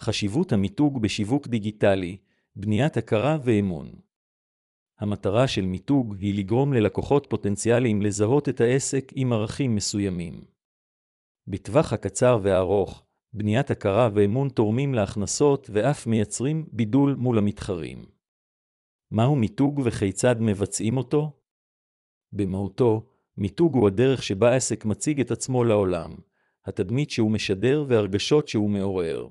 חשיבות המיתוג בשיווק דיגיטלי, בניית הכרה ואמון. המטרה של מיתוג היא לגרום ללקוחות פוטנציאליים לזהות את העסק עם ערכים מסוימים. בטווח הקצר והארוך, בניית הכרה ואמון תורמים להכנסות ואף מייצרים בידול מול המתחרים. מהו מיתוג וכיצד מבצעים אותו? במהותו, מיתוג הוא הדרך שבה עסק מציג את עצמו לעולם, התדמית שהוא משדר והרגשות שהוא מעורר.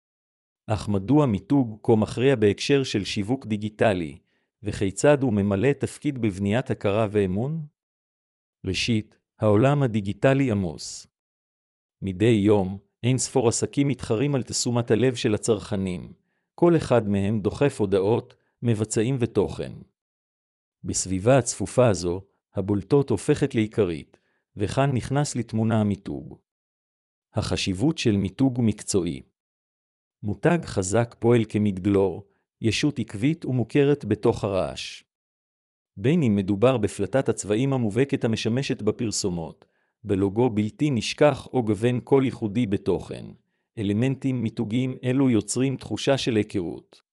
אך מדוע מיתוג כה מכריע בהקשר של שיווק דיגיטלי, וכיצד הוא ממלא תפקיד בבניית הכרה ואמון? ראשית, העולם הדיגיטלי עמוס. מדי יום, אין ספור עסקים מתחרים על תשומת הלב של הצרכנים. כל אחד מהם דוחף הודעות, מבצעים ותוכן. בסביבה הצפופה הזו, הבולטות הופכת לעיקרית, וכאן נכנס לתמונה המיתוג. החשיבות של מיתוג מקצועי. מותג חזק פועל כמגדלור, ישות עקבית ומוכרת בתוך הרעש. בין אם מדובר בפלטת הצבעים המובהקת המשמשת בפרסומות, בלוגו בלתי נשכח או גוון קול ייחודי בתוכן, אלמנטים מיתוגיים אלו יוצרים תחושה של היכרות.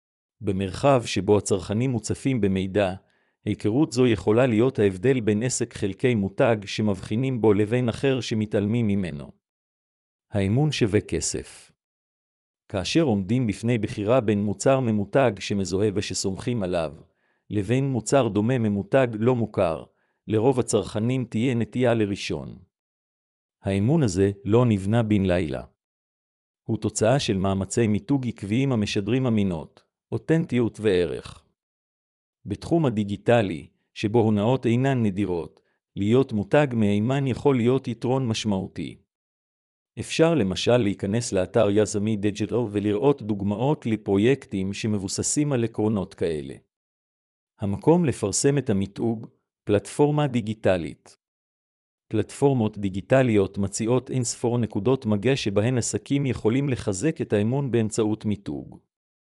במרחב שבו הצרכנים מוצפים במידע, היכרות זו יכולה להיות ההבדל בין עסק חלקי מותג שמבחינים בו לבין אחר שמתעלמים ממנו. האמון שווה כסף. כאשר עומדים בפני בחירה בין מוצר ממותג שמזוהה ושסומכים עליו, לבין מוצר דומה ממותג לא מוכר, לרוב הצרכנים תהיה נטייה לראשון. האמון הזה לא נבנה בן לילה. הוא תוצאה של מאמצי מיתוג עקביים המשדרים אמינות, אותנטיות וערך. בתחום הדיגיטלי, שבו הונאות אינן נדירות, להיות מותג מהימן יכול להיות יתרון משמעותי. אפשר למשל להיכנס לאתר יזמי דיגיטל ולראות דוגמאות לפרויקטים שמבוססים על עקרונות כאלה. המקום לפרסם את המיתוג, פלטפורמה דיגיטלית. פלטפורמות דיגיטליות מציעות אינספור נקודות מגע שבהן עסקים יכולים לחזק את האמון באמצעות מיתוג.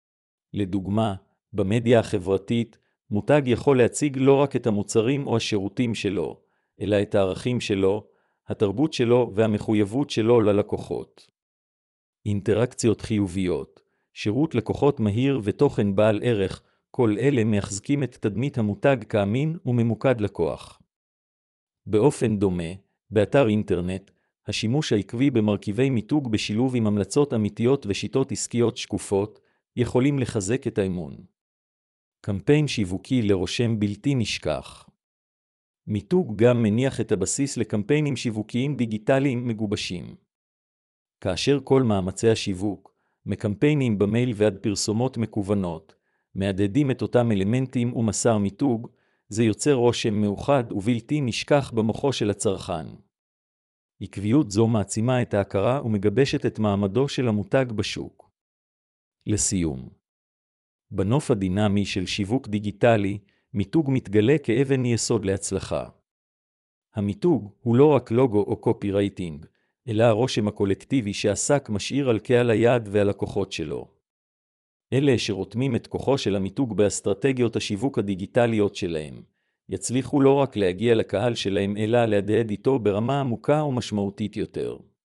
לדוגמה, במדיה החברתית, מותג יכול להציג לא רק את המוצרים או השירותים שלו, אלא את הערכים שלו, התרבות שלו והמחויבות שלו ללקוחות. אינטראקציות חיוביות, שירות לקוחות מהיר ותוכן בעל ערך, כל אלה מחזקים את תדמית המותג כאמין וממוקד לקוח. באופן דומה, באתר אינטרנט, השימוש העקבי במרכיבי מיתוג בשילוב עם המלצות אמיתיות ושיטות עסקיות שקופות, יכולים לחזק את האמון. קמפיין שיווקי לרושם בלתי נשכח. מיתוג גם מניח את הבסיס לקמפיינים שיווקיים דיגיטליים מגובשים. כאשר כל מאמצי השיווק, מקמפיינים במייל ועד פרסומות מקוונות, מעדדים את אותם אלמנטים ומסר מיתוג, זה יוצר רושם מאוחד ובלתי נשכח במוחו של הצרכן. עקביות זו מעצימה את ההכרה ומגבשת את מעמדו של המותג בשוק. לסיום. בנוף הדינמי של שיווק דיגיטלי, מיתוג מתגלה כאבן יסוד להצלחה. המיתוג הוא לא רק לוגו או קופי רייטינג, אלא הרושם הקולקטיבי שעסק משאיר על קהל היעד והלקוחות שלו. אלה שרותמים את כוחו של המיתוג באסטרטגיות השיווק הדיגיטליות שלהם, יצליחו לא רק להגיע לקהל שלהם אלא להדהד איתו ברמה עמוקה ומשמעותית יותר.